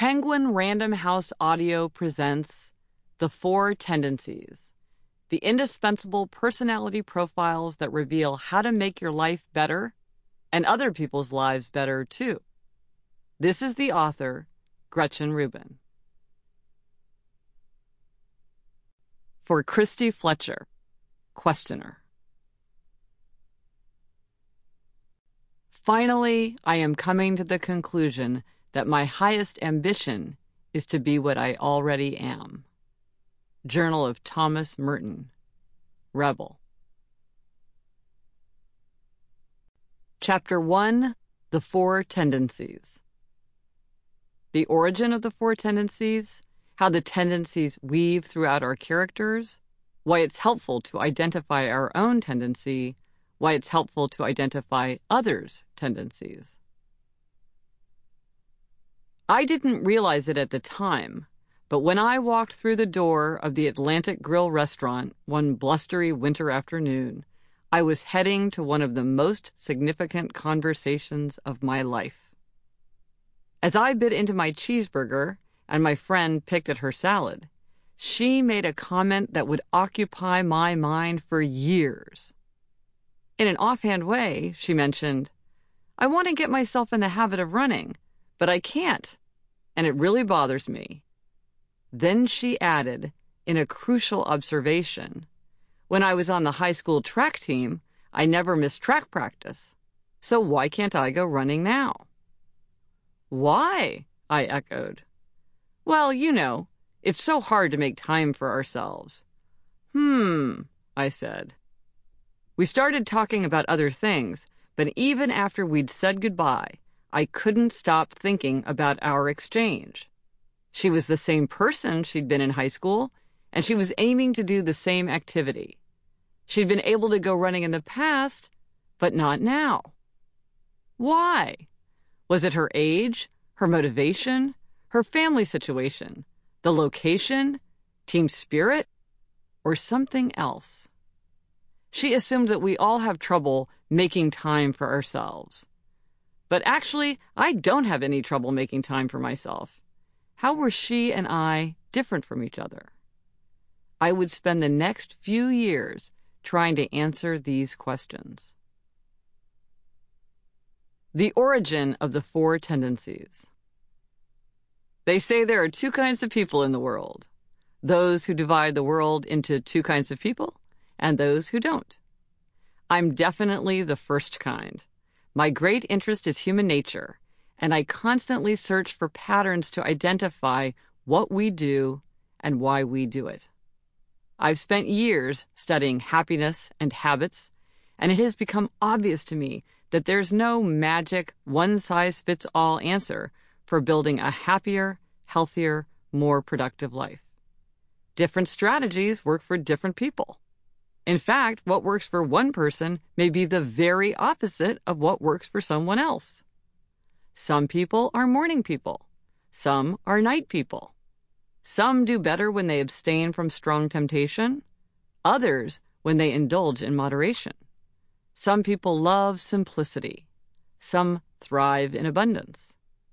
Penguin Random House Audio presents The Four Tendencies, the indispensable personality profiles that reveal how to make your life better and other people's lives better, too. This is the author, Gretchen Rubin. For Christy Fletcher, Questioner. Finally, I am coming to the conclusion that my highest ambition is to be what I already am. Journal of Thomas Merton, Rebel. Chapter 1, The Four Tendencies. The origin of the four tendencies, how the tendencies weave throughout our characters, why it's helpful to identify our own tendency, why it's helpful to identify others' tendencies. I didn't realize it at the time, but when I walked through the door of the Atlantic Grill restaurant one blustery winter afternoon, I was heading to one of the most significant conversations of my life. As I bit into my cheeseburger and my friend picked at her salad, she made a comment that would occupy my mind for years. In an offhand way, she mentioned, "I want to get myself in the habit of running, but I can't, and it really bothers me." Then she added, in a crucial observation, "When I was on the high school track team, I never missed track practice. So why can't I go running now?" "Why?" I echoed. "Well, you know, it's so hard to make time for ourselves." I said. We started talking about other things, but even after we'd said goodbye, I couldn't stop thinking about our exchange. She was the same person she'd been in high school, and she was aiming to do the same activity. She'd been able to go running in the past, but not now. Why? Was it her age, her motivation, her family situation, the location, team spirit, or something else? She assumed that we all have trouble making time for ourselves. But actually, I don't have any trouble making time for myself. How were she and I different from each other? I would spend the next few years trying to answer these questions. The origin of the four tendencies. They say there are two kinds of people in the world: those who divide the world into two kinds of people, and those who don't. I'm definitely the first kind. My great interest is human nature, and I constantly search for patterns to identify what we do and why we do it. I've spent years studying happiness and habits, and it has become obvious to me that there's no magic, one-size-fits-all answer for building a happier, healthier, more productive life. Different strategies work for different people. In fact, what works for one person may be the very opposite of what works for someone else. Some people are morning people. Some are night people. Some do better when they abstain from strong temptation. Others when they indulge in moderation. Some people love simplicity. Some thrive in abundance.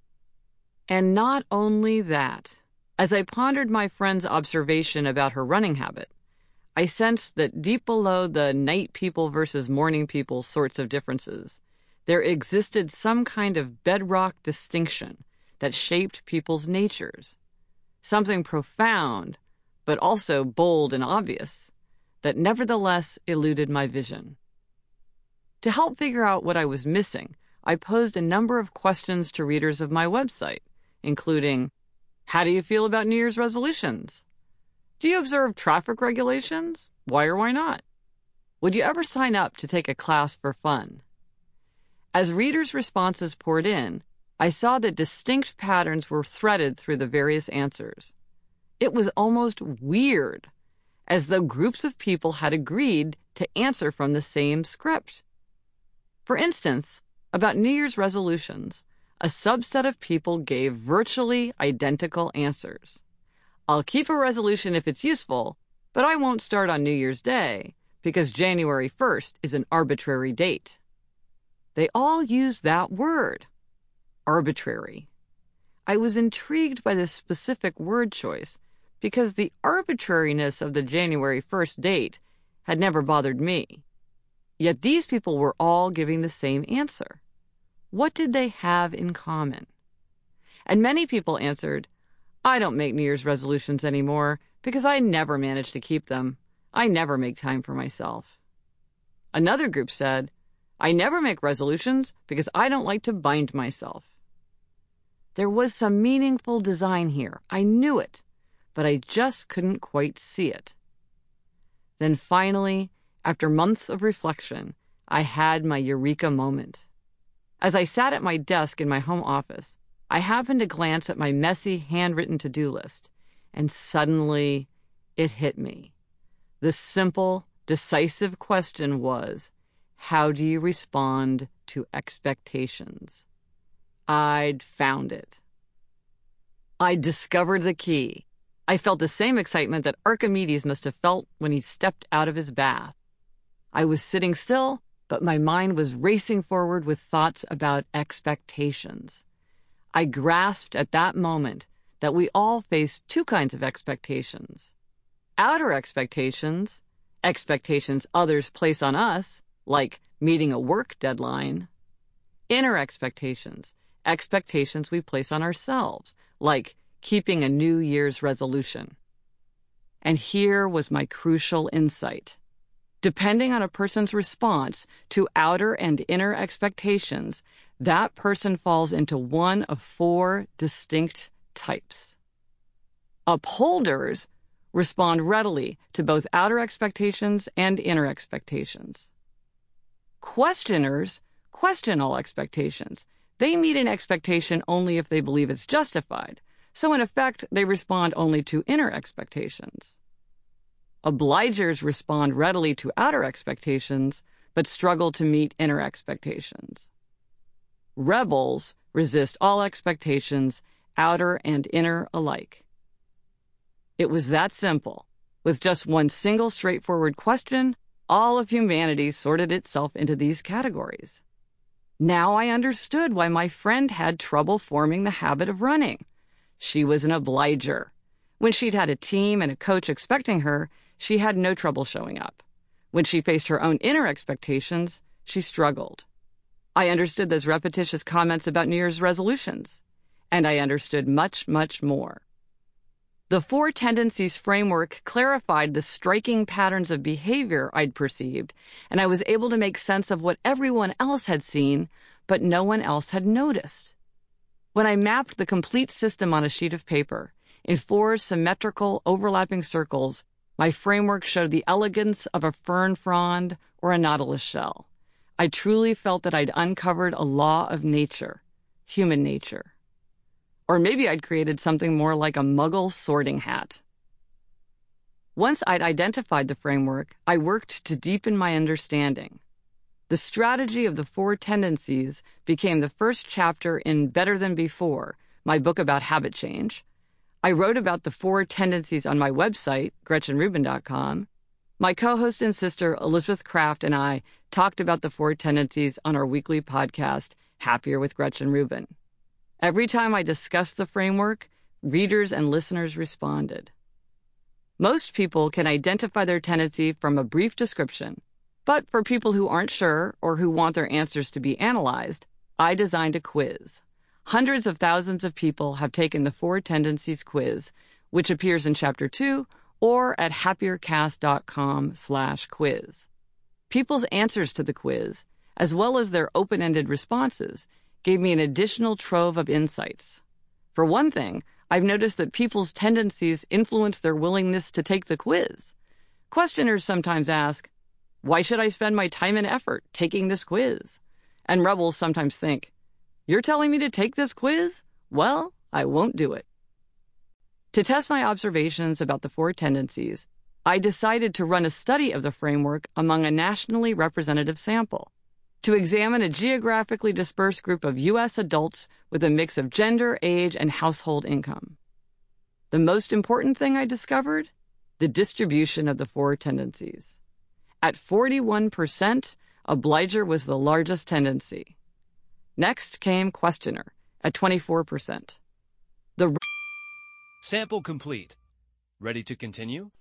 And not only that, as I pondered my friend's observation about her running habit, I sensed that deep below the night people versus morning people sorts of differences, there existed some kind of bedrock distinction that shaped people's natures. Something profound, but also bold and obvious, that nevertheless eluded my vision. To help figure out what I was missing, I posed a number of questions to readers of my website, including, how do you feel about New Year's resolutions? Do you observe traffic regulations? Why or why not? Would you ever sign up to take a class for fun? As readers' responses poured in, I saw that distinct patterns were threaded through the various answers. It was almost weird, as though groups of people had agreed to answer from the same script. For instance, about New Year's resolutions, a subset of people gave virtually identical answers. I'll keep a resolution if it's useful, but I won't start on New Year's Day because January 1st is an arbitrary date. They all used that word, arbitrary. I was intrigued by this specific word choice because the arbitrariness of the January 1st date had never bothered me. Yet these people were all giving the same answer. What did they have in common? And many people answered, I don't make New Year's resolutions anymore because I never manage to keep them. I never make time for myself. Another group said, I never make resolutions because I don't like to bind myself. There was some meaningful design here. I knew it, but I just couldn't quite see it. Then finally, after months of reflection, I had my eureka moment. As I sat at my desk in my home office, I happened to glance at my messy, handwritten to-do list, and suddenly it hit me. The simple, decisive question was, how do you respond to expectations? I'd found it. I'd discovered the key. I felt the same excitement that Archimedes must have felt when he stepped out of his bath. I was sitting still, but my mind was racing forward with thoughts about expectations. I grasped at that moment that we all face two kinds of expectations. Outer expectations, expectations others place on us, like meeting a work deadline. Inner expectations, expectations we place on ourselves, like keeping a New Year's resolution. And here was my crucial insight. Depending on a person's response to outer and inner expectations, that person falls into one of four distinct types. Upholders respond readily to both outer expectations and inner expectations. Questioners question all expectations. They meet an expectation only if they believe it's justified, so in effect, they respond only to inner expectations. Obligers respond readily to outer expectations, but struggle to meet inner expectations. Rebels resist all expectations, outer and inner alike. It was that simple. With just one single straightforward question, all of humanity sorted itself into these categories. Now I understood why my friend had trouble forming the habit of running. She was an obliger. When she'd had a team and a coach expecting her, she had no trouble showing up. When she faced her own inner expectations, she struggled. I understood those repetitious comments about New Year's resolutions, and I understood much, much more. The Four Tendencies framework clarified the striking patterns of behavior I'd perceived, and I was able to make sense of what everyone else had seen, but no one else had noticed. When I mapped the complete system on a sheet of paper, in four symmetrical, overlapping circles, my framework showed the elegance of a fern frond or a nautilus shell. I truly felt that I'd uncovered a law of nature, human nature. Or maybe I'd created something more like a Muggle sorting hat. Once I'd identified the framework, I worked to deepen my understanding. The strategy of the Four Tendencies became the first chapter in Better Than Before, my book about habit change. I wrote about the Four Tendencies on my website, GretchenRubin.com. My co-host and sister, Elizabeth Kraft, and I talked about the Four Tendencies on our weekly podcast, Happier with Gretchen Rubin. Every time I discussed the framework, readers and listeners responded. Most people can identify their tendency from a brief description, but for people who aren't sure or who want their answers to be analyzed, I designed a quiz. Hundreds of thousands of people have taken the Four Tendencies quiz, which appears in Chapter 2 or at happiercast.com/quiz. People's answers to the quiz, as well as their open-ended responses, gave me an additional trove of insights. For one thing, I've noticed that people's tendencies influence their willingness to take the quiz. Questioners sometimes ask, why should I spend my time and effort taking this quiz? And rebels sometimes think, you're telling me to take this quiz? Well, I won't do it. To test my observations about the Four Tendencies, I decided to run a study of the framework among a nationally representative sample, to examine a geographically dispersed group of U.S. adults with a mix of gender, age, and household income. The most important thing I discovered? The distribution of the Four Tendencies. At 41%, obliger was the largest tendency. Next came questioner, at 24%. The Sample complete. Ready to continue?